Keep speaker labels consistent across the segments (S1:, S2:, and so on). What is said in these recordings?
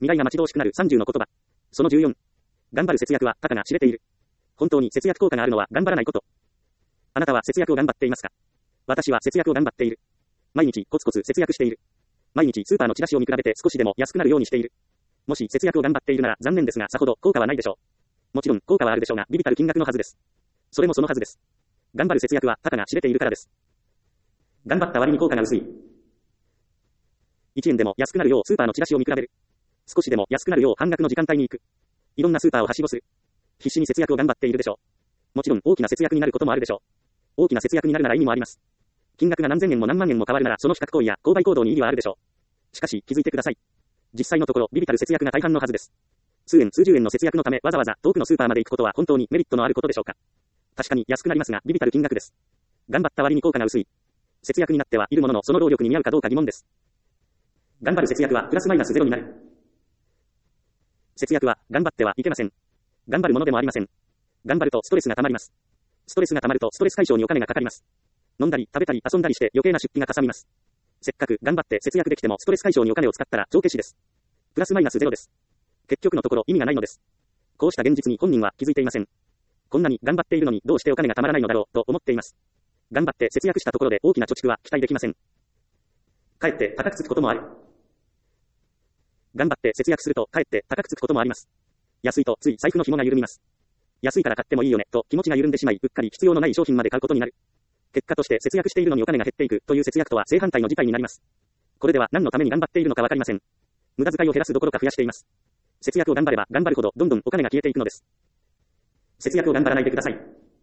S1: 未来が待ち遠しくなる30の言葉。その14。頑張る節約はたかが知れている。本当に節約効果があるのは頑張らないこと。あなたは節約を頑張っていますか？私は節約を頑張っている。毎日コツコツ節約している。毎日スーパーのチラシを見比べて少しでも安くなるようにしている。もし節約を頑張っているなら残念ですがさほど効果はないでしょう。もちろん効果はあるでしょうが微々たる金額のはずです。それもそのはずです。頑張る節約はたかが知れているからです。頑張った割に効果が薄い。1円でも安くなるようスーパーのチラシを見比べる。少しでも安くなるよう半額の時間帯に行く。いろんなスーパーをはしごする。必死に節約を頑張っているでしょう。もちろん大きな節約になることもあるでしょう。大きな節約になるなら意味もあります。金額が何千円も何万円も変わるならその比較行為や購買行動に意義はあるでしょう。しかし気づいてください。実際のところ微々たる節約が大半のはずです。数円数十円の節約のためわざわざ遠くのスーパーまで行くことは本当にメリットのあることでしょうか。確かに安くなりますが微々たる金額です。頑張った割に効果が薄い。節約になってはいるもののその労力に見合うかどうか疑問です。頑張る節約はプラスマイナスゼロになる。節約は頑張ってはいけません。頑張るものでもありません。頑張るとストレスが溜まります。ストレスが溜まるとストレス解消にお金がかかります。飲んだり食べたり遊んだりして余計な出費がかさみます。せっかく頑張って節約できてもストレス解消にお金を使ったら帳消しです。プラスマイナスゼロです。結局のところ意味がないのです。こうした現実に本人は気づいていません。こんなに頑張っているのにどうしてお金が貯まらないのだろうと思っています。頑張って節約したところで大きな貯蓄は期待できません。かえって高くつくこともある。頑張って節約するとかえって高くつくこともあります。安いとつい財布の紐が緩みます。安いから買ってもいいよねと気持ちが緩んでしまいうっかり必要のない商品まで買うことになる。結果として節約しているのにお金が減っていくという節約とは正反対の事態になります。これでは何のために頑張っているのかわかりません。無駄遣いを減らすどころか増やしています。節約を頑張れば頑張るほどどんどんお金が消えていくのです。節約を頑張らないでください。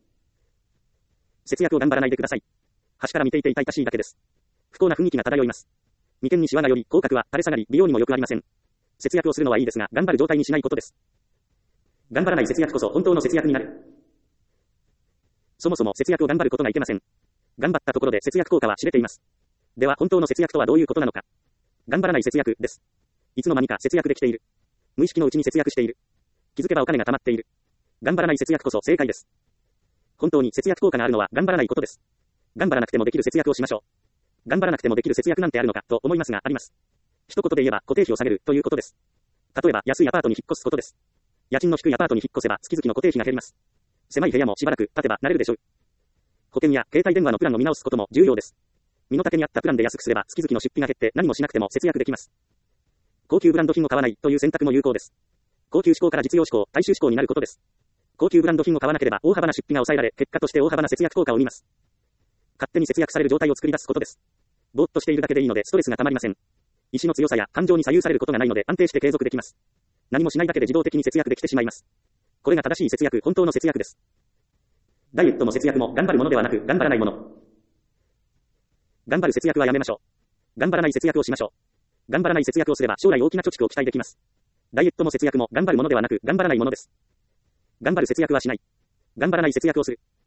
S1: 節約を頑張らないでください。端から見ていて痛々しいだけです。不幸な雰囲気が漂います。眉間にシワがより、口角は垂れ下がり、美容にもよくありません。節約をするのはいいですが、頑張る状態にしないことです。頑張らない節約こそ本当の節約になる。そもそも節約を頑張ることがいけません。頑張ったところで節約効果は知れています。では本当の節約とはどういうことなのか。頑張らない節約です。いつの間にか節約できている。無意識のうちに節約している。気づけばお金が貯まっている。頑張らない節約こそ正解です。本当に節約効果があるのは頑張らないことです。頑張らなくてもできる節約をしましょう。頑張らなくてもできる節約なんてあるのかと思いますがあります。一言で言えば固定費を下げるということです。例えば安いアパートに引っ越すことです。家賃の低いアパートに引っ越せば月々の固定費が減ります。狭い部屋もしばらく経てば慣れるでしょう。保険や携帯電話のプランを見直すことも重要です。身の丈に合ったプランで安くすれば月々の出費が減って何もしなくても節約できます。高級ブランド品を買わないという選択も有効です。高級志向から実用志向、大衆志向になることです。高級ブランド品を買わなければ大幅な出費が抑えられ、結果として大幅な節約効果を生みます。勝手に節約される状態を作り出すことです。ぼーっとしているだけでいいのでストレスが溜まりません。意志の強さや感情に左右されることがないので安定して継続できます。何もしないだけで自動的に節約できてしまいます。これが正しい節約、本当の節約です。ダイエットも節約も頑張るものではなく頑張らないもの。頑張る節約はやめましょう。頑張らない節約をしましょう。頑張らない節約をすれば将来大きな貯蓄を期待できます。ダイエットも節約も頑張るものではなく頑張らないものです。頑張る節約はしない。頑張らない節約をする。